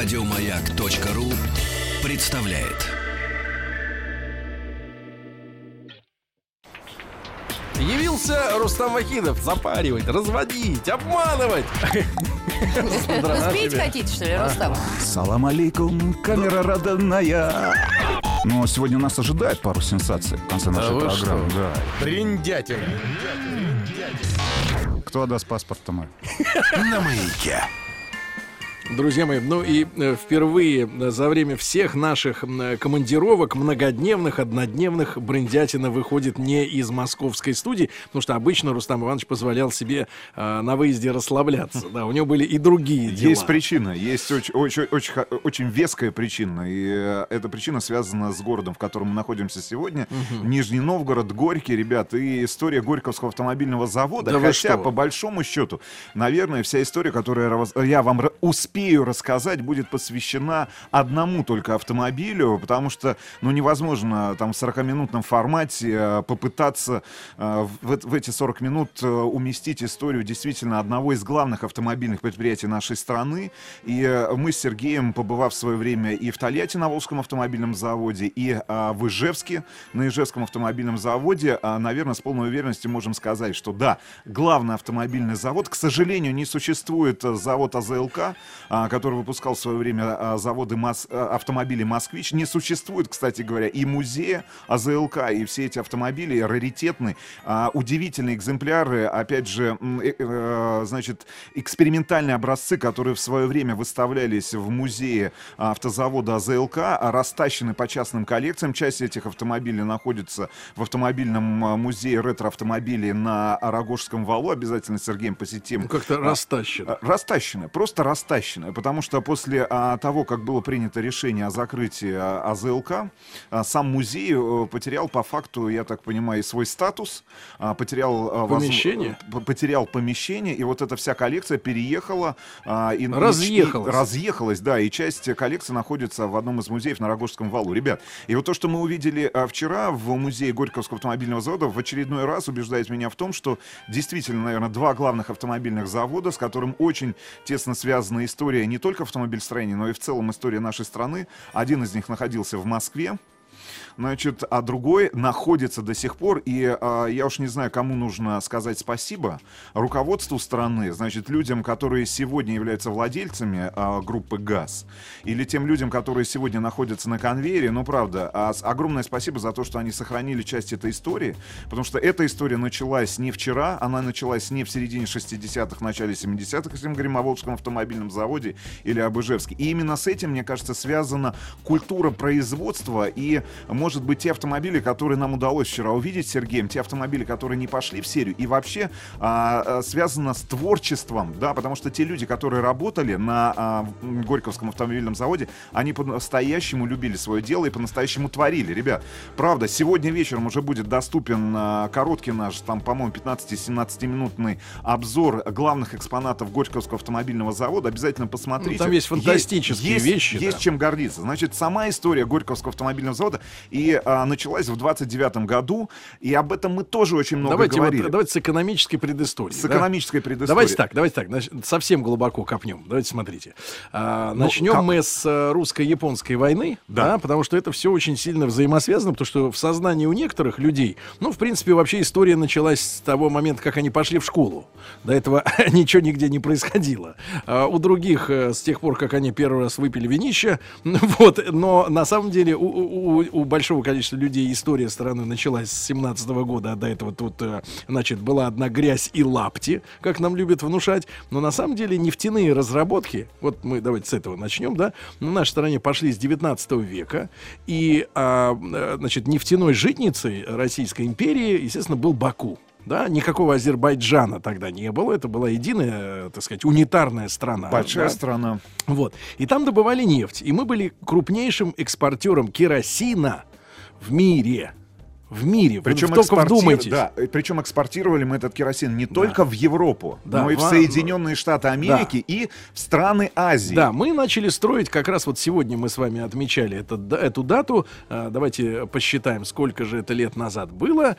Радиомаяк.ру представляет. Явился Рустам Вахидов запаривать, разводить, обманывать. Спеть хотите, что ли, Рустам? Салам алейкум, камера родная. Но сегодня нас ожидает пару сенсаций в конце нашей программы. Да. Бриндятина. Кто отдаст паспорт-то мой? На Маяке. Друзья мои, ну и впервые за время всех наших командировок, многодневных, однодневных, Бриндятина выходит не из московской студии, потому что обычно Рустам Иванович позволял себе на выезде расслабляться. Да, у него были и другие дела. Есть причина, есть очень веская причина. И эта причина связана с городом, в котором мы находимся сегодня. Нижний Новгород, Горький, ребят, и история Горьковского автомобильного завода. Да хотя, по большому счету, наверное, вся история, которую я вам успею рассказать, будет посвящена одному только автомобилю, потому что, невозможно там в 40-минутном формате попытаться в эти 40 минут уместить историю действительно одного из главных автомобильных предприятий нашей страны. И мы с Сергеем, побывав в свое время и в Тольятти на Волжском автомобильном заводе, и в Ижевске на Ижевском автомобильном заводе, наверное, с полной уверенностью можем сказать, что да, главный автомобильный завод, к сожалению, не существует завод АЗЛК, который выпускал в свое время автомобили «Москвич». Не существует, кстати говоря, и музея АЗЛК, и все эти автомобили раритетные, удивительные экземпляры, опять же, значит, экспериментальные образцы, которые в свое время выставлялись в музее автозавода АЗЛК, растащены по частным коллекциям. Часть этих автомобилей находится в автомобильном музее ретро-автомобилей на Рогожском валу. Обязательно с Сергеем посетим. Как-то растащено. Растащено, просто растащено. Потому что после того, как было принято решение о закрытии АЗЛК, сам музей потерял по факту, я так понимаю, и свой статус, потерял помещение, и вот эта вся коллекция переехала. Разъехалась, да, и часть коллекции находится в одном из музеев на Рогожском валу. Ребят, и вот то, что мы увидели вчера в музее Горьковского автомобильного завода, в очередной раз убеждает меня в том, что действительно, наверное, два главных автомобильных завода, с которым очень тесно связана история не только автомобильстроения, но и в целом история нашей страны. Один из них находился в Москве, значит, а другой находится до сих пор. И я уж не знаю, кому нужно сказать спасибо. Руководству страны, значит, людям, которые сегодня являются владельцами группы ГАЗ, или тем людям, которые сегодня находятся на конвейере. Ну, правда, огромное спасибо за то, что они сохранили часть этой истории, потому что эта история началась не вчера, она началась не в середине 60-х, начале 70-х, если мы говорим о Волжском автомобильном заводе или об Ижевске. И именно с этим, мне кажется, связана культура производства и, может быть, те автомобили, которые нам удалось вчера увидеть с Сергеем, те автомобили, которые не пошли в серию, и вообще связано с творчеством, да, потому что те люди, которые работали на Горьковском автомобильном заводе, они по-настоящему любили свое дело и по-настоящему творили. Ребят, правда, сегодня вечером уже будет доступен короткий наш, там, по-моему, 15-17-минутный обзор главных экспонатов Горьковского автомобильного завода. Обязательно посмотрите. Там есть фантастические вещи. Есть чем гордиться. Значит, сама история Горьковского автомобильного завода и началась в 29-м году, и об этом мы тоже очень много говорили. Давайте с экономической предысторией. Экономической предысторией. Давайте так, совсем глубоко копнем. Давайте смотрите. Начнем мы с русско-японской войны, да, потому что это все очень сильно взаимосвязано, потому что в сознании у некоторых людей, в принципе, вообще история началась с того момента, как они пошли в школу. До этого ничего нигде не происходило. У других с тех пор, как они первый раз выпили винища, но на самом деле у большого количества людей история страны началась с 17-го года, а до этого тут, значит, была одна грязь и лапти, как нам любят внушать, но на самом деле нефтяные разработки, вот мы давайте с этого начнем, да, на нашей стране пошли с 19 века, и, значит, нефтяной житницей Российской империи, естественно, был Баку. Да, никакого Азербайджана тогда не было. Это была единая, так сказать, унитарная страна. Большая страна. Вот. И там добывали нефть. И мы были крупнейшим экспортером керосина в мире. в мире. Причем Вы только вдумайтесь. Да, причем экспортировали мы этот керосин не только в Европу, но и в Соединенные Штаты Америки и в страны Азии. Да, мы начали строить, как раз вот сегодня мы с вами отмечали эту дату. Давайте посчитаем, сколько же это лет назад было.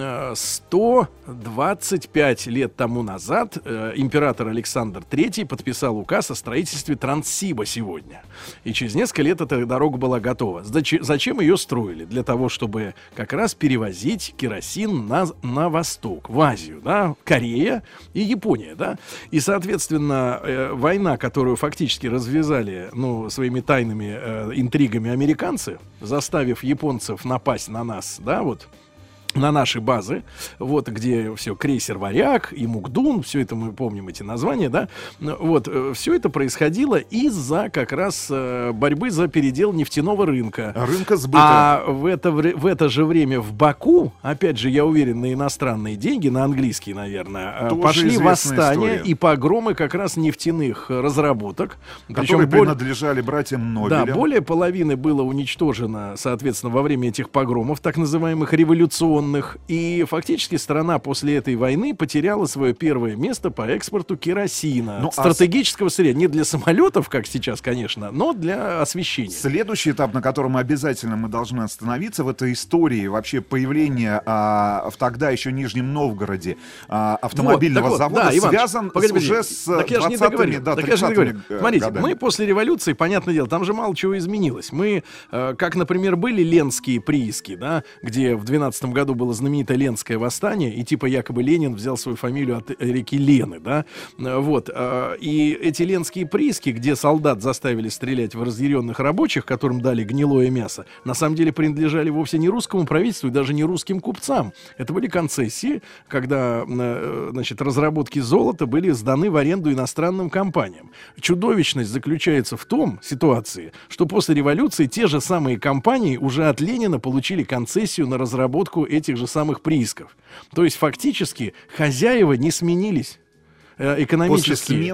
125 лет тому назад император Александр III подписал указ о строительстве Транссиба сегодня. И через несколько лет эта дорога была готова. Зачем ее строили? Для того, чтобы как раз перевозить керосин на восток, в Азию, да, Корея и Япония, да. И, соответственно, война, которую фактически развязали, своими тайными интригами американцы, заставив японцев напасть на нас, да, вот, на наши базы, вот где все, крейсер «Варяг» и «Мукдун», все это мы помним, эти названия, да, вот, все это происходило из-за как раз борьбы за передел нефтяного рынка. Рынка сбыта. А в это же время в Баку, опять же, я уверен, на иностранные деньги, на английские, наверное, тоже пошли восстания и погромы как раз нефтяных разработок. Которые принадлежали братьям Нобелям. Да, более половины было уничтожено, соответственно, во время этих погромов, так называемых революционных. И фактически страна после этой войны потеряла свое первое место по экспорту керосина. Стратегического сырья. Не для самолетов, как сейчас, конечно, но для освещения. Следующий этап, на котором обязательно мы должны остановиться в этой истории вообще появления в тогда еще Нижнем Новгороде автомобильного завода, связан уже с 20-ми, 30-ми Смотрите, годами. мы после революции, понятное дело, там же мало чего изменилось. Мы, как, например, были ленские прииски, да, где в 12 году было знаменитое Ленское восстание, и типа якобы Ленин взял свою фамилию от реки Лены, да, вот, и эти ленские прииски, где солдат заставили стрелять в разъяренных рабочих, которым дали гнилое мясо, на самом деле принадлежали вовсе не русскому правительству и даже не русским купцам. Это были концессии, когда, значит, разработки золота были сданы в аренду иностранным компаниям. Чудовищность заключается в том ситуации, что после революции те же самые компании уже от Ленина получили концессию на разработку этих же самых приисков. То есть фактически хозяева не сменились. Экономические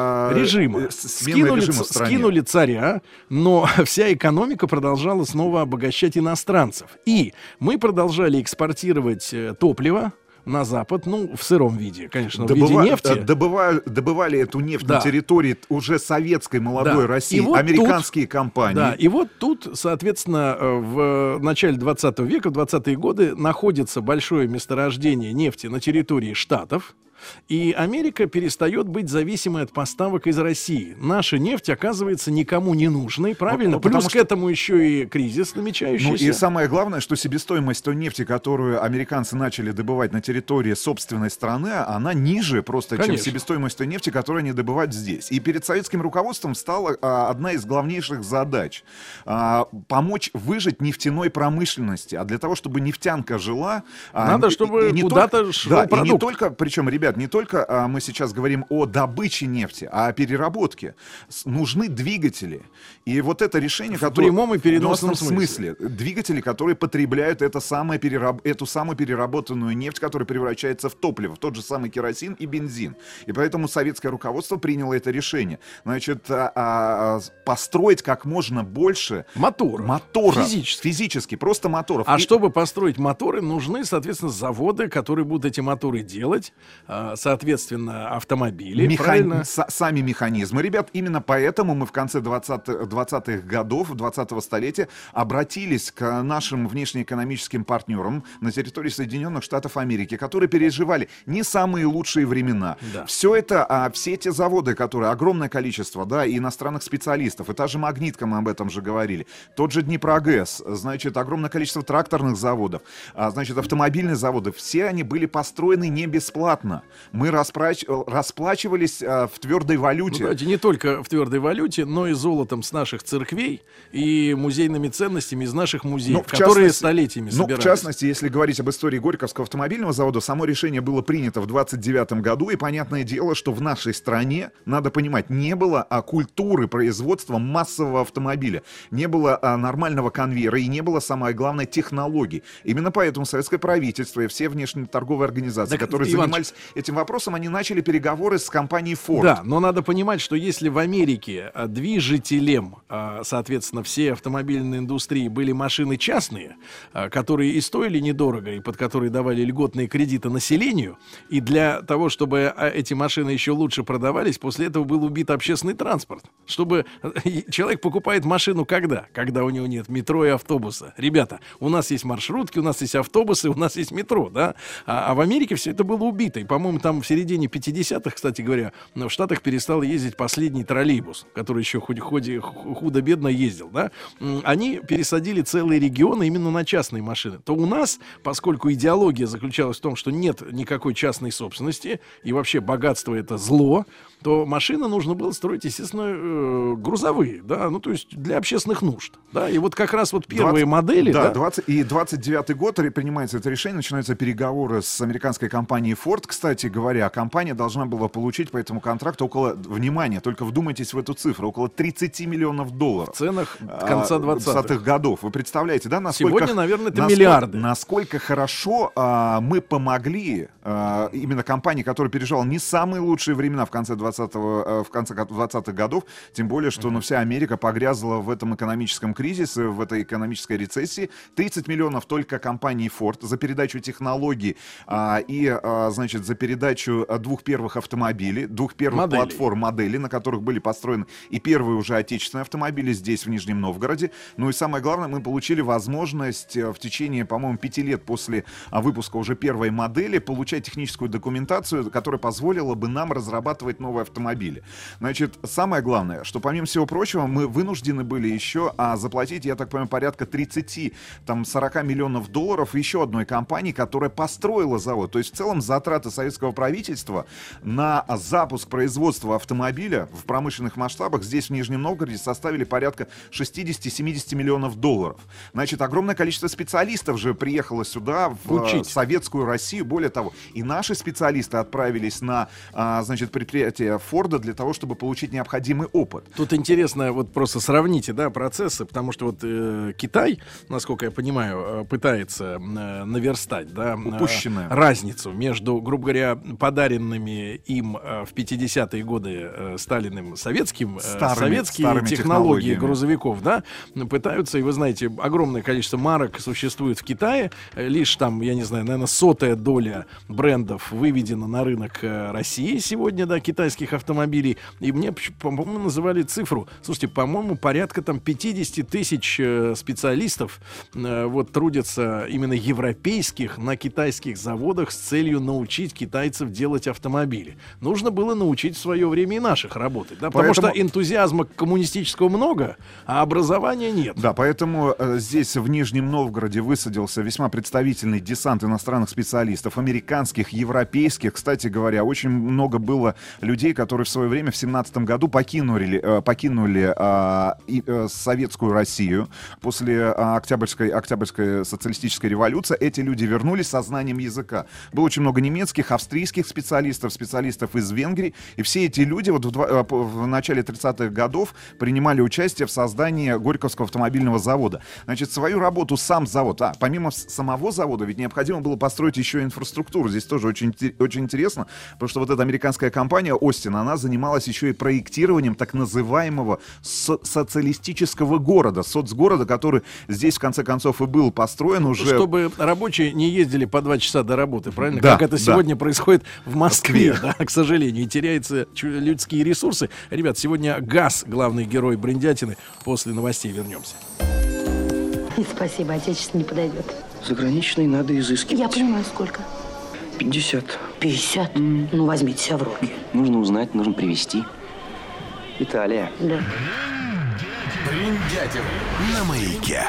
режимы скинули царя, но вся экономика продолжала снова обогащать иностранцев. И мы продолжали экспортировать топливо на Запад, в сыром виде, конечно, в виде нефти. Добывали эту нефть на территории уже советской молодой России, вот американские компании. Да, и вот тут, соответственно, в начале 20 века, в 20-е годы, находится большое месторождение нефти на территории Штатов. И Америка перестает быть зависимой от поставок из России. Наша нефть оказывается никому не нужной, правильно? Плюс к этому еще и кризис намечающийся. И самое главное, что себестоимость той нефти, которую американцы начали добывать на территории собственной страны, она ниже просто, чем себестоимость той нефти, которую они добывают здесь. И перед советским руководством стала одна из главнейших задач помочь выжить нефтяной промышленности. А для того, чтобы нефтянка жила... Надо, чтобы куда-то шел продукт. И не только, причем, ребят, не только мы сейчас говорим о добыче нефти, а о переработке. Нужны двигатели. И вот это решение, которое... В прямом и переносном смысле. Двигатели, которые потребляют эту самую переработанную нефть, которая превращается в топливо, в тот же самый керосин и бензин. И поэтому советское руководство приняло это решение. Значит, построить как можно больше... Моторов. Физически, просто моторов. Чтобы построить моторы, нужны, соответственно, заводы, которые будут эти моторы делать, соответственно, автомобили. Сами механизмы. Ребят, именно поэтому мы в конце 20-х годов, 20-го столетия обратились к нашим внешнеэкономическим партнерам на территории Соединенных Штатов Америки, которые переживали не самые лучшие времена. Да. Все эти заводы, которые огромное количество, и иностранных специалистов, и та же Магнитка, мы об этом же говорили, тот же Днепрогэс, значит, огромное количество тракторных заводов, значит, автомобильные заводы, все они были построены не бесплатно. Мы расплачивались в твердой валюте. Давайте, не только в твердой валюте, но и золотом с наших церквей и музейными ценностями из наших музеев, которые столетиями собирались. В частности, если говорить об истории Горьковского автомобильного завода, само решение было принято в 29 году, и понятное дело, что в нашей стране, надо понимать, не было культуры производства массового автомобиля, не было нормального конвейера и не было, самое главное, технологий. Именно поэтому советское правительство и все внешнеторговые организации, которые занимались этим вопросом, они начали переговоры с компанией Ford. Да, но надо понимать, что если в Америке движителем, соответственно, всей автомобильной индустрии были машины частные, которые и стоили недорого, и под которые давали льготные кредиты населению, и для того, чтобы эти машины еще лучше продавались, после этого был убит общественный транспорт. Чтобы человек покупает машину когда? Когда у него нет метро и автобуса. Ребята, у нас есть маршрутки, у нас есть автобусы, у нас есть метро, да? А в Америке все это было убито. И, по-моему, там в середине 50-х, кстати говоря, в Штатах перестал ездить последний троллейбус, который еще худо-бедно ездил, да? Они пересадили целые регионы именно на частные машины. То у нас, поскольку идеология заключалась в том, что нет никакой частной собственности, и вообще богатство — это зло, то машины нужно было строить, естественно, грузовые, да, ну, то есть для общественных нужд, да, и вот как раз вот первые модели, да, да. И 29-й год принимается это решение, начинаются переговоры с американской компанией Ford, кстати говоря, компания должна была получить по этому контракту около, внимания, только вдумайтесь в эту цифру, около 30 миллионов долларов. В ценах конца 20-х годов. Вы представляете, да, насколько... Сегодня, наверное, это миллиарды. Насколько хорошо мы помогли именно компании, которая переживала не самые лучшие времена в конце 20-х годов, тем более, что вся Америка погрязла в этом экономическом кризисе, в этой экономической рецессии. 30 миллионов только компании Ford за передачу технологий значит, за передачу двух первых автомобилей, двух первых платформ моделей, на которых были построены и первые уже отечественные автомобили здесь, в Нижнем Новгороде. Ну и самое главное, мы получили возможность в течение, по-моему, 5 лет после выпуска уже первой модели получать техническую документацию, которая позволила бы нам разрабатывать новые автомобили. Значит, самое главное, что помимо всего прочего, мы вынуждены были еще заплатить, я так понимаю, порядка 30-40 миллионов долларов еще одной компании, которая построила завод. То есть в целом затраты советского правительства на запуск производства автомобиля в промышленных масштабах здесь, в Нижнем Новгороде, составили порядка 60-70 миллионов долларов. Значит, огромное количество специалистов же приехало сюда, в советскую Россию. Более того, и наши специалисты отправились на, значит, предприятие Форда для того, чтобы получить необходимый опыт. Тут интересно, вот просто сравните, да, процессы, потому что вот Китай, насколько я понимаю, пытается наверстать, да, разницу между, грубо говоря, подаренными им в 50-е годы Сталиным советские технологии грузовиков, да, пытаются, и вы знаете, огромное количество марок существует в Китае, лишь там, я не знаю, наверное, 100-я доля брендов выведена на рынок России сегодня, да, китайских автомобилей, и мне, по-моему, называли цифру, слушайте, по-моему, порядка там 50 тысяч специалистов вот трудятся именно европейских на китайских заводах с целью научить китайцев делать автомобили. Нужно было научить в свое время и наших работать, да, потому что энтузиазма коммунистического много, а образования нет. Да, поэтому здесь в Нижнем Новгороде высадился весьма представительный десант иностранных специалистов, американских, европейских. Кстати говоря, очень много было людей, которые в свое время в 17 году покинули советскую Россию после Октябрьской социалистической революции. Эти люди вернулись со знанием языка. Было очень много немецких, австрийских специалистов из Венгрии. И все эти люди вот в начале 30-х годов принимали участие в создании Горьковского автомобильного завода. Значит, свою работу сам завод, помимо самого завода, ведь необходимо было построить еще инфраструктуру. Здесь тоже очень интересно, потому что вот эта американская компания Остин, она занималась еще и проектированием так называемого социалистического города, соцгорода, который здесь, в конце концов, и был построен уже... Чтобы рабочие не ездили по 2 часа до работы, правильно? Да, как это сегодня происходит в Москве, да, к сожалению, и теряются людские ресурсы. Ребят, сегодня газ, главный герой Брендятины. После новостей вернемся. Спасибо, отечественный не подойдет. Заграничный надо изыскивать. Я понимаю, сколько? 50. 50? Ну, возьмите себя в руки. Нужно узнать, нужно привезти. Италия. Да. Бриндятина на маяке.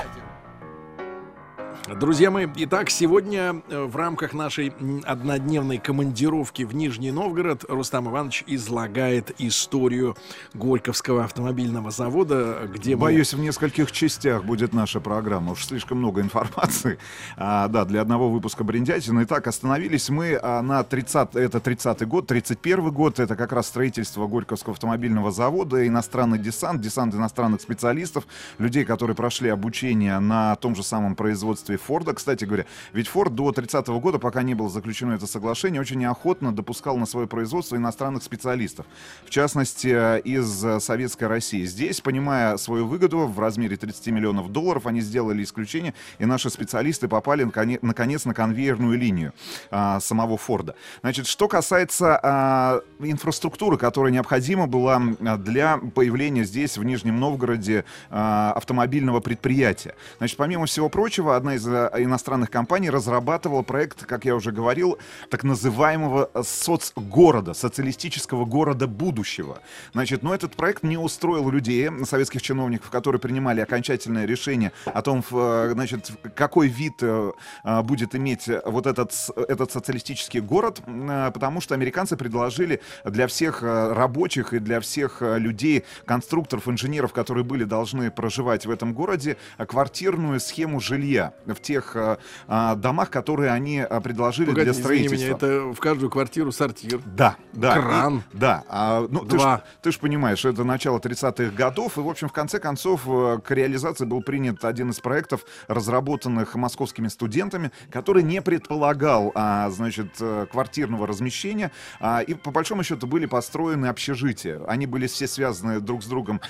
Друзья мои, итак, сегодня в рамках нашей однодневной командировки в Нижний Новгород Рустам Иванович излагает историю Горьковского автомобильного завода, где Боюсь, в нескольких частях будет наша программа. Уж слишком много информации. Для одного выпуска Бриндятина. Итак, остановились мы на 30-й год, 31-й год. Это как раз строительство Горьковского автомобильного завода, иностранный десант иностранных специалистов, людей, которые прошли обучение на том же самом производстве Форда, кстати говоря. Ведь Форд до 30-го года, пока не было заключено это соглашение, очень неохотно допускал на свое производство иностранных специалистов, в частности, из Советской России. Здесь, понимая свою выгоду в размере 30 миллионов долларов, они сделали исключение, и наши специалисты попали, наконец, на конвейерную линию самого Форда. Значит, что касается инфраструктуры, которая необходима была для появления здесь, в Нижнем Новгороде, автомобильного предприятия. Значит, помимо всего прочего, одна из иностранных компаний разрабатывала проект, как я уже говорил, так называемого соцгорода, социалистического города будущего. Значит, но этот проект не устроил людей, советских чиновников, которые принимали окончательное решение о том, значит, какой вид будет иметь вот этот социалистический город, потому что американцы предложили для всех рабочих и для всех людей, конструкторов, инженеров, которые должны проживать в этом городе, квартирную схему жилья в тех домах, которые они предложили для строительства. Извини меня, это в каждую квартиру сортир. Да, да. Кран. Да. Ну, ты ж понимаешь, это начало 30-х годов, и, в общем, в конце концов, к реализации был принят один из проектов, разработанных московскими студентами, который не предполагал, значит, квартирного размещения, и, по большому счету, были построены общежития. Они были все связаны друг с другом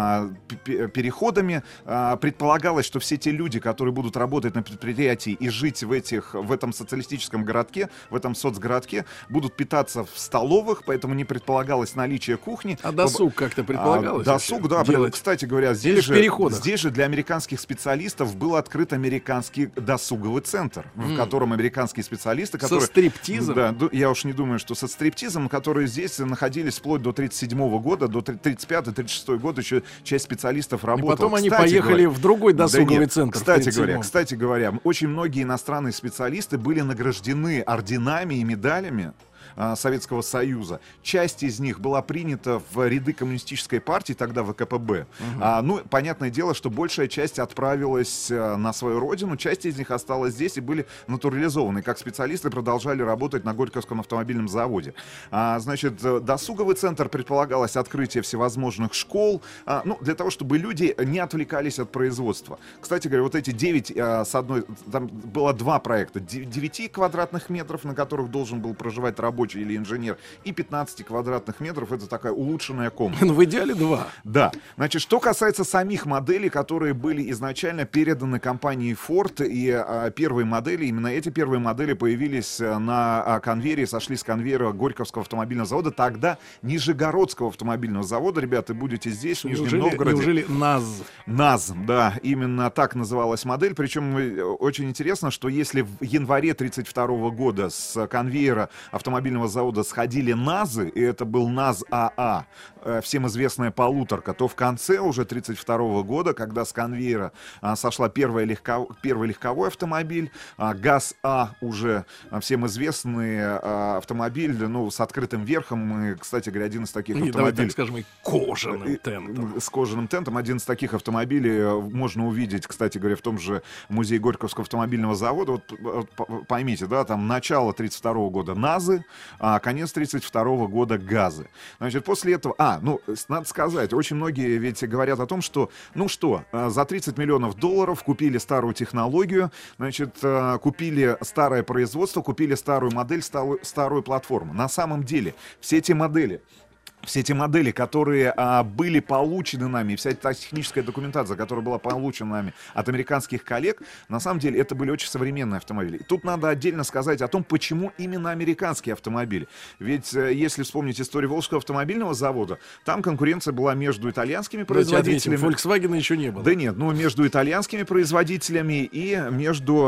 переходами. Предполагалось, что все те люди, которые будут работать на предприятии и жить в этом социалистическом городке, в этом соцгородке, будут питаться в столовых, поэтому не предполагалось наличие кухни. А досуг как-то предполагалось? Досуг, да. Делать? Кстати говоря, здесь же для американских специалистов был открыт американский досуговый центр, в котором американские специалисты, которые... Со стриптизом? Да, я уж не думаю, что со стриптизом, которые здесь находились вплоть до 37-го года, до 35-36 года еще часть специалистов работала. И потом они поехали в другой досуговый центр. Кстати говоря, очень многие иностранные специалисты были награждены орденами и медалями Советского Союза. Часть из них была принята в ряды коммунистической партии, тогда ВКПБ. Ну, понятное дело, что большая часть отправилась на свою родину, часть из них осталась здесь и были натурализованы. Как специалисты продолжали работать на Горьковском автомобильном заводе. Значит, досуговый центр предполагалось открытие всевозможных школ, ну, для того, чтобы люди не отвлекались от производства. Кстати говоря, вот эти 9, там было 2 проекта. 9 квадратных метров, на которых должен был проживать рабочий или инженер, и 15 квадратных метров — это такая улучшенная комната. Ну, в идеале 2. Да. Значит, что касается самих моделей, которые были изначально переданы компании Ford, и первые модели, именно эти первые модели появились на конвейере, сошли с конвейера Горьковского автомобильного завода, тогда Нижегородского автомобильного завода. Ребята, будете здесь, в Нижнем Новгороде. Неужели НАЗ, да, именно так называлась модель. Причем очень интересно, что если в январе 1932 года с конвейера автомобильного завода сходили НАЗы, и это был НАЗ-АА, всем известная полуторка, то в конце уже 1932 года, когда с конвейера сошла первый легковой автомобиль, ГАЗ-А, уже всем известный автомобиль, ну, с открытым верхом, и, кстати говоря, один из таких автомобилей. Давайте так скажем, и кожаным тентом. С кожаным тентом. Один из таких автомобилей можно увидеть, кстати говоря, в том же музее Горьковского автомобильного завода. Вот поймите, да, там начало 1932 года НАЗы, а конец 1932 года ГАЗы. Значит, после этого... надо сказать, очень многие ведь говорят о том, что, за 30 миллионов долларов купили старую технологию, значит, купили старое производство, купили старую модель, старую платформу. На самом деле, все эти модели, которые были получены нами, вся эта техническая документация, которая была получена нами от американских коллег, на самом деле это были очень современные автомобили. И тут надо отдельно сказать о том, почему именно американские автомобили. Ведь если вспомнить историю Волжского автомобильного завода, там конкуренция была между итальянскими производителями. Volkswagen еще не было. Да нет, между итальянскими производителями и между,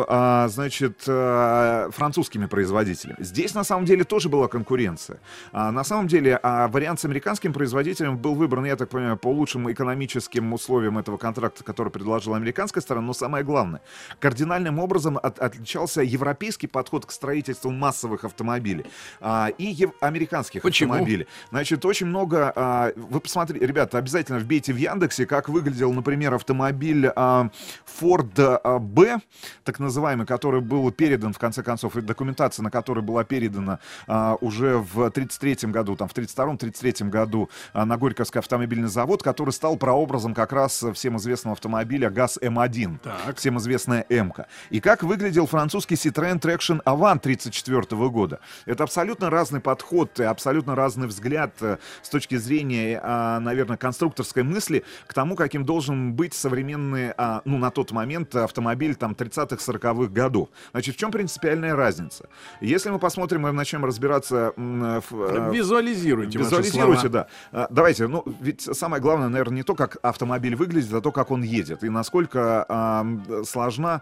французскими производителями. Здесь на самом деле тоже была конкуренция. На самом деле вариант с американским производителем был выбран, я так понимаю, по лучшим экономическим условиям этого контракта, который предложила американская сторона, но самое главное, кардинальным образом отличался европейский подход к строительству массовых автомобилей и американских автомобилей. Значит, очень много... Вы посмотрите, ребята, обязательно вбейте в Яндексе, как выглядел, например, автомобиль Ford B, так называемый, который был передан, в конце концов, и документация на который была передана уже в 1933 году, там, в 1932-1933 1973 году на Горьковский автомобильный завод, который стал прообразом как раз всем известного автомобиля ГАЗ М1, всем известная М-ка. И как выглядел французский Citroën Traction Avant 1934 года. Это абсолютно разный подход, абсолютно разный взгляд с точки зрения, наверное, конструкторской мысли к тому, каким должен быть современный, ну, на тот момент автомобиль там 30-х, 40-х годов. Значит, в чем принципиальная разница? Если мы посмотрим и начнем разбираться... Визуализируйте да. Давайте, ну, ведь самое главное, наверное, не то, как автомобиль выглядит, а то, как он едет, и насколько сложна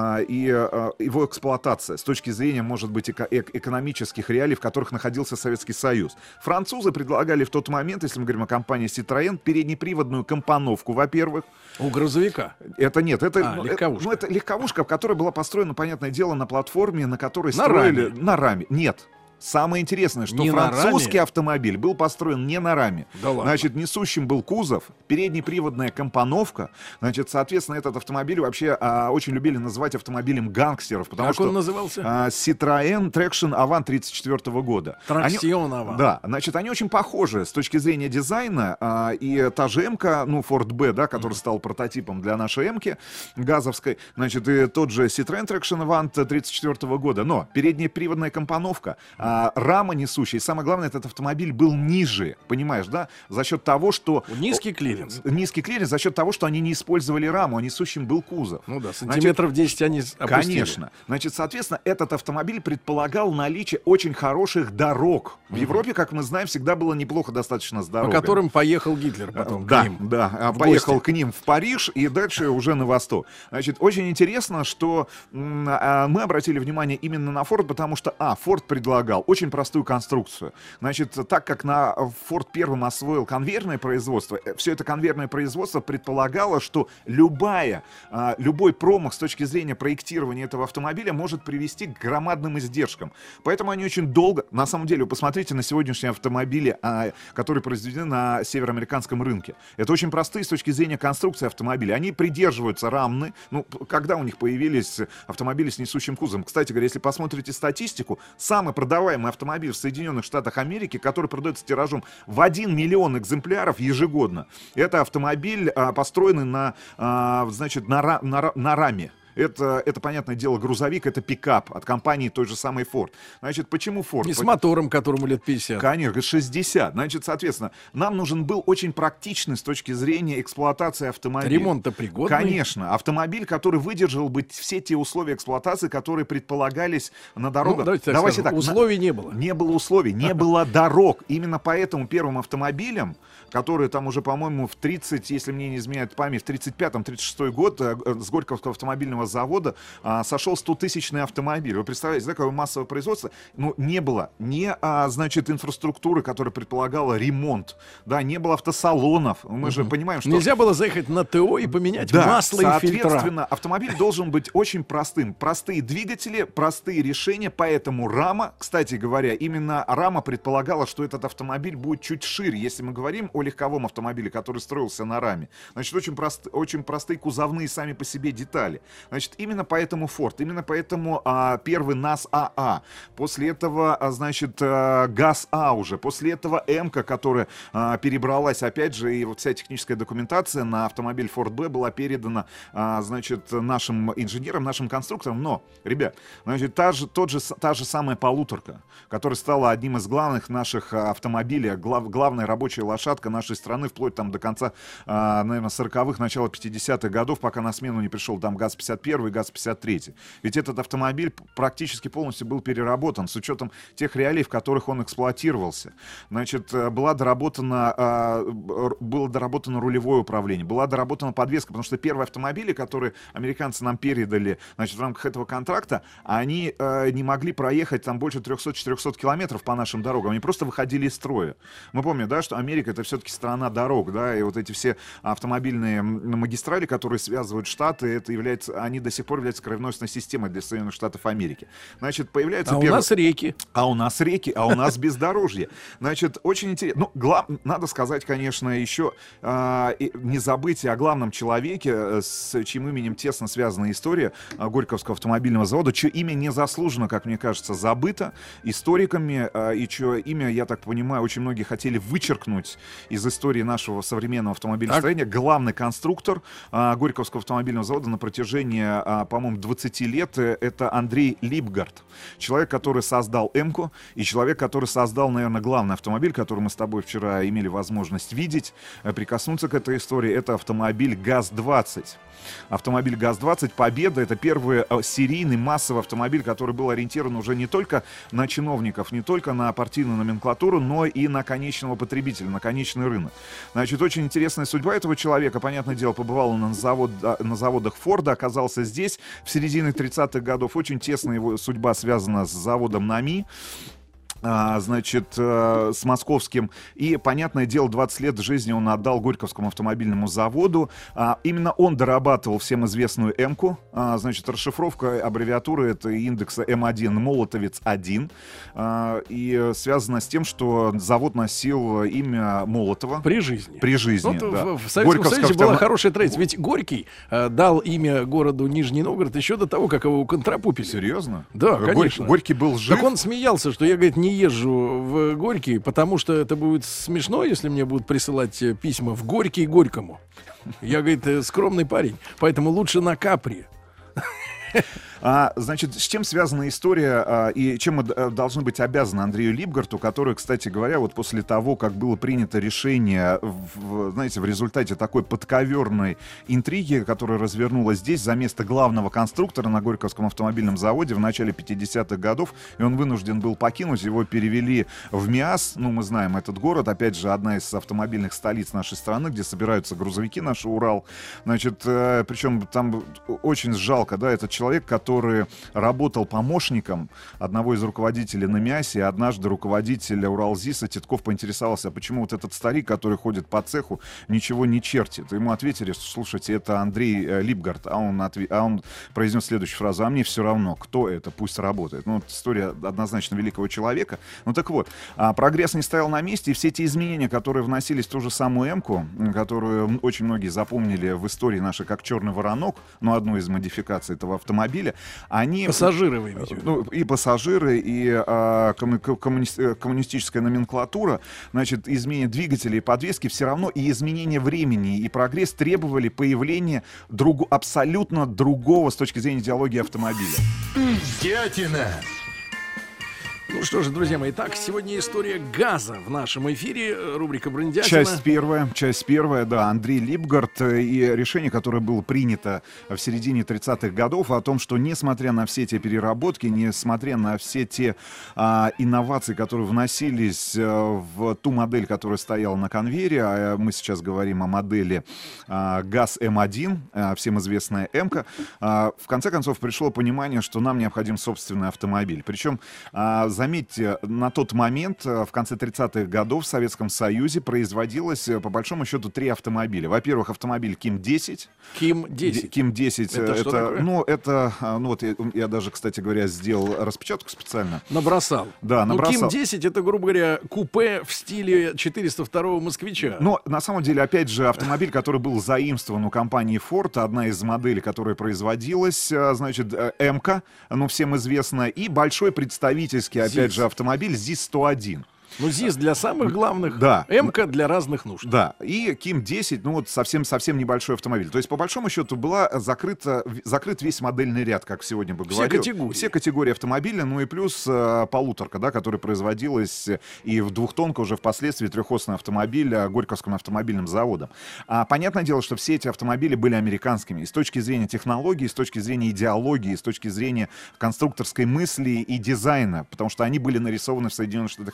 его эксплуатация с точки зрения, может быть, экономических реалий, в которых находился Советский Союз. Французы предлагали в тот момент, если мы говорим о компании Citroën, переднеприводную компоновку, во-первых. У грузовика? Это нет, это легковушка. Это легковушка, которая была построена, понятное дело, на платформе, на которой строили... На раме. Нет. Самое интересное, что французский автомобиль был построен не на раме. Да ладно. Значит, несущим был кузов, переднеприводная компоновка. Значит, соответственно, этот автомобиль вообще очень любили называть автомобилем гангстеров. Потому как что он назывался? Citroën Traction Avant 1934 года. Traction Avant. Да, значит, они очень похожи с точки зрения дизайна. И та же М-ка, ну, Ford B, да, который стал прототипом для нашей М-ки газовской. Значит, и тот же Citroën Traction Avant 1934 года. Но переднеприводная компоновка, рама несущая. И самое главное, этот автомобиль был ниже, понимаешь, да? За счет того, что... Низкий клиренс. Низкий клиренс за счет того, что они не использовали раму, а несущим был кузов. Ну да, сантиметров 10 они опустили. Конечно. Значит, соответственно, этот автомобиль предполагал наличие очень хороших дорог. В Европе, как мы знаем, всегда было неплохо достаточно с дорогами. По которым поехал Гитлер потом к ним. Да, поехал к ним в Париж и дальше уже на восток. Значит, очень интересно, что мы обратили внимание именно на Ford, потому что, Ford предлагал очень простую конструкцию. Значит, так как на Ford первым освоил конвейерное производство, все это конвейерное производство предполагало, что любой промах с точки зрения проектирования этого автомобиля может привести к громадным издержкам. Поэтому они очень долго, на самом деле, вы посмотрите на сегодняшние автомобили, которые произведены на североамериканском рынке. Это очень простые с точки зрения конструкции автомобиля. Они придерживаются рамны. Ну, когда у них появились автомобили с несущим кузовом? Кстати говоря, если посмотрите статистику, самый продаваемый автомобиль в Соединенных Штатах Америки, который продается тиражом в 1 миллион экземпляров ежегодно. Это автомобиль, построенный на раме. Это, понятное дело, грузовик, это пикап от компании той же самой Ford. Значит, почему Ford? И с мотором, которому лет 50. Конечно, 60. Значит, соответственно, нам нужен был очень практичный с точки зрения эксплуатации автомобиля. Ремонт-то пригодный. Конечно. Автомобиль, который выдержал бы все те условия эксплуатации, которые предполагались на дорогах. Ну, давайте так, условий не было. Не было условий, не было дорог. Именно поэтому первым автомобилем, который там уже, по-моему, в 30, если мне не изменяет память, в 35-36 год с Горьковского автомобильного завода сошел 100-тысячный автомобиль. Вы представляете, да, какое массовое производство? Ну, не было значит, инфраструктуры, которая предполагала ремонт. Да, не было автосалонов. Мы же понимаем, что... Нельзя было заехать на ТО и поменять масло и фильтра. Соответственно, автомобиль должен быть очень простым. Простые двигатели, простые решения, поэтому рама, кстати говоря, именно рама предполагала, что этот автомобиль будет чуть шире, если мы говорим о легковом автомобиле, который строился на раме. Значит, очень простые кузовные сами по себе детали. Значит, именно поэтому Ford, именно поэтому первый НАЗ АА, после этого, значит, ГАЗ А уже, после этого М-ка, которая перебралась, опять же, и вот вся техническая документация на автомобиль Ford B была передана, значит, нашим инженерам, нашим конструкторам. Но, ребят, значит, та же самая полуторка, которая стала одним из главных наших автомобилей, главная рабочая лошадка нашей страны, вплоть там до конца, наверное, 40-х, начала 50-х годов, пока на смену не пришел там ГАЗ-51 и ГАЗ-53. Ведь этот автомобиль практически полностью был переработан с учетом тех реалий, в которых он эксплуатировался. Значит, было доработано рулевое управление, была доработана подвеска, потому что первые автомобили, которые американцы нам передали, значит, в рамках этого контракта, они не могли проехать там больше 300-400 километров по нашим дорогам, они просто выходили из строя. Мы помним, да, что Америка — это все-таки страна дорог, да, и вот эти все автомобильные магистрали, которые связывают штаты, это является, они до сих пор являются кровеносной системой для Соединенных Штатов Америки. Значит, появляются у нас реки. А у нас реки, а у нас бездорожье. Значит, очень интересно. Ну, надо сказать, конечно, еще не забыть о главном человеке, с чьим именем тесно связана история Горьковского автомобильного завода, чье имя незаслуженно, как мне кажется, забыто историками, и чье имя, я так понимаю, очень многие хотели вычеркнуть из истории нашего современного автомобилестроения. Главный конструктор Горьковского автомобильного завода на протяжении, по-моему, 20 лет — это Андрей Липгард. Человек, который создал М-ку, и человек, который создал, наверное, главный автомобиль, который мы с тобой вчера имели возможность видеть, прикоснуться к этой истории. Это автомобиль ГАЗ-20. Автомобиль ГАЗ-20 «Победа» — это первый серийный массовый автомобиль, который был ориентирован уже не только на чиновников, не только на партийную номенклатуру, но и на конечного потребителя, на конечный рынок. Значит, очень интересная судьба этого человека. Понятное дело, побывал он на заводах Форда, оказался здесь в середине 30-х годов. Очень тесно его судьба связана с заводом НАМИ, значит, с московским. И, понятное дело, 20 лет жизни он отдал Горьковскому автомобильному заводу. Именно он дорабатывал всем известную М-ку. Значит, расшифровка аббревиатуры — это индекса М1 «Молотовец-1». И связано с тем, что завод носил имя Молотова. При жизни. При жизни, вот да. В Советском Союзе была хорошая традиция. Ведь Горький дал имя городу Нижний Новгород еще до того, как его контрапупили. Серьезно? Да, конечно. Горький был жив. Так он смеялся, что я, говорит, не езжу в Горький, потому что это будет смешно, если мне будут присылать письма в Горький Горькому. Я, говорит, скромный парень, поэтому лучше на Капри. Значит, с чем связана история и чем мы должны быть обязаны Андрею Липгарту, который, кстати говоря, вот после того, как было принято решение, знаете, в результате такой подковерной интриги, которая развернулась здесь за место главного конструктора на Горьковском автомобильном заводе в начале 50-х годов, и он вынужден был покинуть, его перевели в Миас, ну, мы знаем этот город, опять же, одна из автомобильных столиц нашей страны, где собираются грузовики наши «Урал». Значит, причем там очень жалко, да, этот человек, который работал помощником одного из руководителей на МИАСе, и однажды руководитель Уралзиса Титков поинтересовался, а почему вот этот старик, который ходит по цеху, ничего не чертит. Ему ответили, что, слушайте, это Андрей Липгард, а он произнес следующую фразу: а мне все равно, кто это, пусть работает. Ну, вот история однозначно великого человека. Ну так вот, прогресс не стоял на месте, и все эти изменения, которые вносились в ту же самую М-ку, которую очень многие запомнили в истории нашей как черный воронок, но одну из модификаций этого автомобиля, они... Пассажиры вы имеете в виду? Ну, и пассажиры, и коммунистическая номенклатура, значит, изменение двигателей и подвески все равно, и изменение времени, и прогресс требовали появления абсолютно другого с точки зрения идеологии автомобиля. Дятина. Ну что же, друзья мои, так, сегодня история газа в нашем эфире, рубрика «Брендятина». Часть первая, да, Андрей Липгард, и решение, которое было принято в середине 30-х годов о том, что несмотря на все те переработки, несмотря на все те инновации, которые вносились в ту модель, которая стояла на конвейере, а мы сейчас говорим о модели ГАЗ М1, всем известная М-ка, в конце концов пришло понимание, что нам необходим собственный автомобиль. Причем, заметьте, на тот момент, в конце 30-х годов в Советском Союзе производилось, по большому счету, 3 автомобиля. Во-первых, автомобиль КИМ-10. КИМ-10. КИМ-10. Это что такое? Вот я даже, кстати говоря, сделал распечатку специально. Набросал. Да, набросал. КИМ-10 это, грубо говоря, купе в стиле 402-го «Москвича». Но на самом деле, опять же, автомобиль, который был заимствован у компании Ford, одна из моделей, которая производилась, значит, М-ка, ну, всем известно, и большой представительский, опять же, автомобиль ЗИС-101. Ну, ЗИС для самых главных, да. М-ка для разных нужд. Да, и КИМ-10, ну вот совсем небольшой автомобиль. То есть, по большому счету, закрыт весь модельный ряд, как сегодня бы говорил. Все категории автомобиля, ну и плюс полуторка, да, которая производилась и в двухтонка уже впоследствии трехосный автомобиль Горьковским автомобильным заводом. Понятное дело, что все эти автомобили были американскими. И с точки зрения технологий, и с точки зрения идеологии, и с точки зрения конструкторской мысли и дизайна, потому что они были нарисованы в Соединенных Штатах Америки.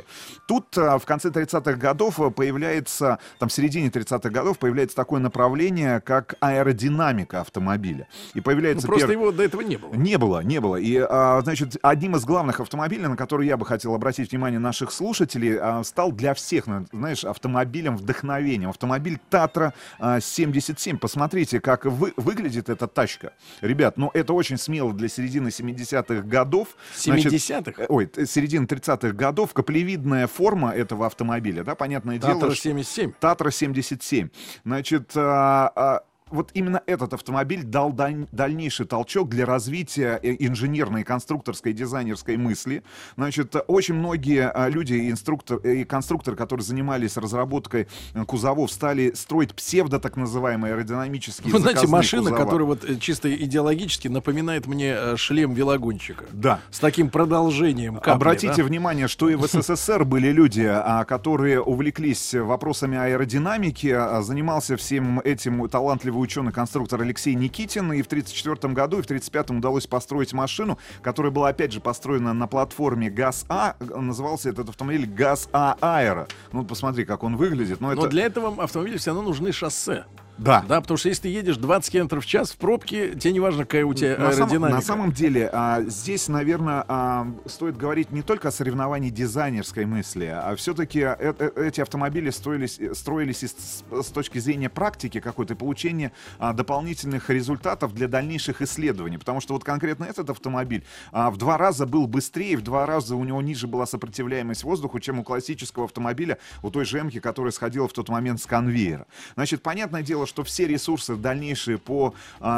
Тут в конце 30-х годов появляется, там в середине 30-х годов появляется такое направление, как аэродинамика автомобиля. И появляется просто его до этого не было. Не было. И, значит, одним из главных автомобилей, на который я бы хотел обратить внимание наших слушателей, стал для всех, знаешь, автомобилем вдохновением. Автомобиль Татра 77. Посмотрите, как выглядит эта тачка. Ребят, ну это очень смело для середины 70-х годов. 70-х? Ой, середины 30-х годов. Каплевидная форма этого автомобиля, да, понятное дело. Татра 77. Татра 77. Значит, вот именно этот автомобиль дал дальнейший толчок для развития инженерной, конструкторской, дизайнерской мысли. Значит, очень многие люди и конструкторы, которые занимались разработкой кузовов, стали строить псевдо, так называемые, аэродинамические заказные знаете, машина, кузова. которая вот чисто идеологически напоминает мне шлем велогонщика. Да. С таким продолжением капли. Обратите внимание, что и в СССР были люди, которые увлеклись вопросами аэродинамики. Занимался всем этим талантливый ученый-конструктор Алексей Никитин, и в 1934 году и в 1935 удалось построить машину, которая была, опять же, построена на платформе ГАЗ-А. Назывался этот автомобиль ГАЗ-А Аэро. Ну, посмотри, как он выглядит. Но для этого автомобиля все равно нужны шоссе. Да. Да, потому что если ты едешь 20 км в час в пробке, тебе не важно, какая у тебя аэродинамика. На самом деле, здесь, наверное, стоит говорить не только о соревновании дизайнерской мысли, а все-таки эти автомобили строились с точки зрения практики какой-то, получения дополнительных результатов для дальнейших исследований. Потому что вот конкретно этот автомобиль в 2 раза был быстрее, в 2 раза у него ниже была сопротивляемость воздуху, чем у классического автомобиля, у той же М-ки, которая сходила в тот момент с конвейера. Значит, понятное дело, что все ресурсы дальнейшие по,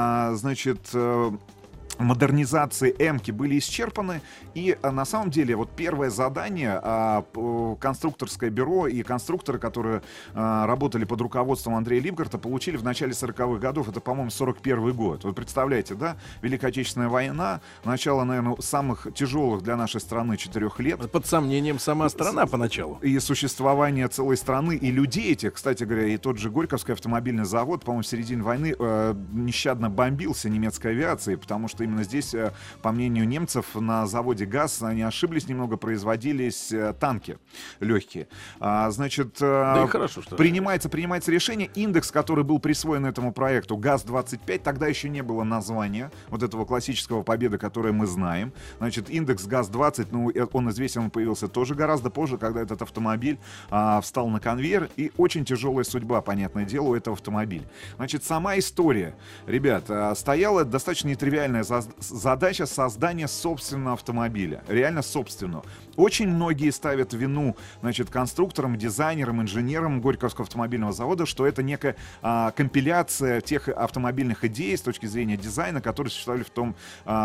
модернизации М-ки были исчерпаны, и на самом деле вот первое задание конструкторское бюро и конструкторы, которые работали под руководством Андрея Либгарта, получили в начале 40-х годов, это, по-моему, 41 год. Вы представляете, да? Великая Отечественная война, начало, наверное, самых тяжелых для нашей страны 4 лет. Под сомнением сама страна поначалу. И существование целой страны, и людей этих, кстати говоря, и тот же Горьковский автомобильный завод, по-моему, в середине войны нещадно бомбился немецкой авиацией, потому что именно здесь, по мнению немцев, на заводе ГАЗ, они ошиблись немного, производились танки легкие. Значит, да и хорошо, что принимается решение. Индекс, который был присвоен этому проекту, ГАЗ-25, тогда еще не было названия вот этого классического Победы, которое мы знаем. Значит, индекс ГАЗ-20, ну, он известен, он появился тоже гораздо позже, когда этот автомобиль встал на конвейер, и очень тяжелая судьба, понятное дело, у этого автомобиля. Значит, сама история, ребят, стояла достаточно нетривиальная задача создания собственного автомобиля, реально собственного. Очень многие ставят вину, значит, конструкторам, дизайнерам, инженерам Горьковского автомобильного завода, что это некая компиляция тех автомобильных идей с точки зрения дизайна, которые существовали в том,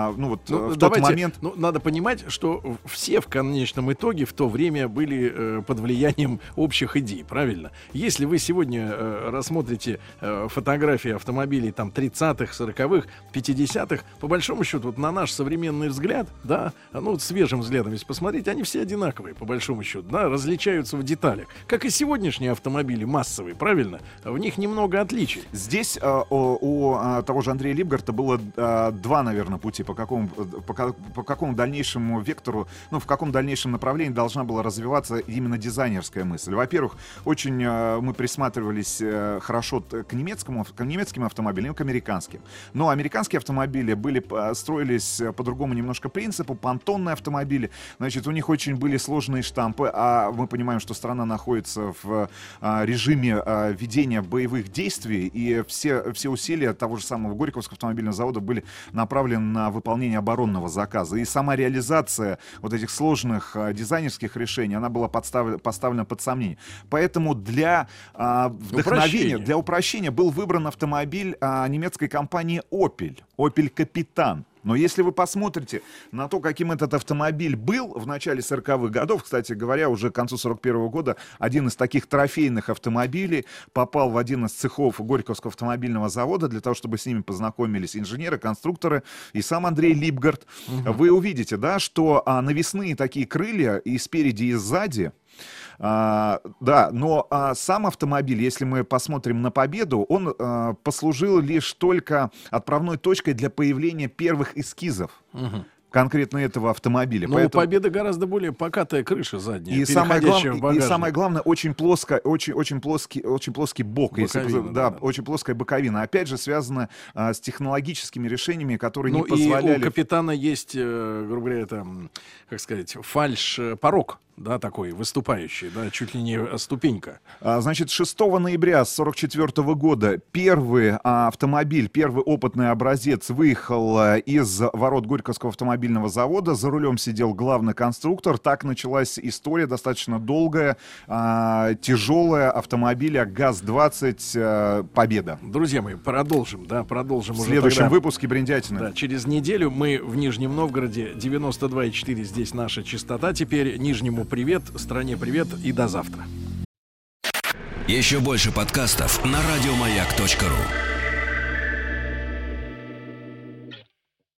в тот момент. Ну, надо понимать, что все в конечном итоге в то время были под влиянием общих идей, правильно? Если вы сегодня рассмотрите фотографии автомобилей там 30-х, 40-х, 50-х, по большому счету, вот на наш современный взгляд, да, ну, свежим взглядом, если посмотреть, они все одинаковые, по большому счету, да, различаются в деталях. Как и сегодняшние автомобили массовые, правильно? В них немного отличий. Здесь у того же Андрея Либгарта было 2, наверное, пути, по какому дальнейшему вектору, ну, в каком дальнейшем направлении должна была развиваться именно дизайнерская мысль. Во-первых, очень мы присматривались хорошо к немецким автомобилям, к американским. Но американские автомобили строились по другому немножко принципу, понтонные автомобили. Значит, у них очень были сложные штампы, а мы понимаем, что страна находится в режиме ведения боевых действий, и все усилия того же самого Горьковского автомобильного завода были направлены на выполнение оборонного заказа. И сама реализация вот этих сложных дизайнерских решений, она была поставлена под сомнение. Поэтому для вдохновения, для упрощения был выбран автомобиль немецкой компании Opel Капитан. Но если вы посмотрите на то, каким этот автомобиль был в начале 40-х годов, кстати говоря, уже к концу 41-го года один из таких трофейных автомобилей попал в один из цехов Горьковского автомобильного завода для того, чтобы с ними познакомились инженеры, конструкторы и сам Андрей Либгарт. Вы увидите, да, что навесные такие крылья и спереди, и сзади. Да, но сам автомобиль, если мы посмотрим на Победу, он послужил лишь только отправной точкой для появления первых эскизов. конкретно этого автомобиля. Но у Победы гораздо более покатая крыша задняя, и самое главное, очень плоский бок. Очень плоская боковина. Опять же, связано с технологическими решениями, которые не позволяли... И у Капитана есть, грубо говоря, это, как сказать, фальш-порог. Да, такой выступающий, да, чуть ли не ступенька. Значит, 6 ноября 1944 года первый автомобиль, первый опытный образец выехал из ворот Горьковского автомобильного завода. За рулем сидел главный конструктор. Так началась история достаточно долгая, тяжелая автомобиля ГАЗ-20 «Победа». Друзья мои, продолжим в следующем выпуске «Бриндятины». Да, через неделю мы в Нижнем Новгороде, 92,4 здесь наша частота. Теперь Нижнему привет, стране привет и до завтра. Еще больше подкастов на радиомаяк.ру.